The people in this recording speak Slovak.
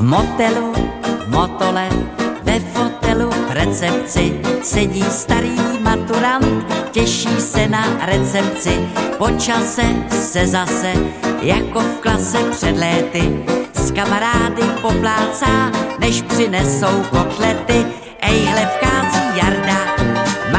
motelu, motole, ve fotelu v recepci sedí starý maturant, těší se na recepci. Po čase se zase, jako v klase před léty, s kamarády poplácá, než přinesou kotlety. Ejhle, vchází Jarda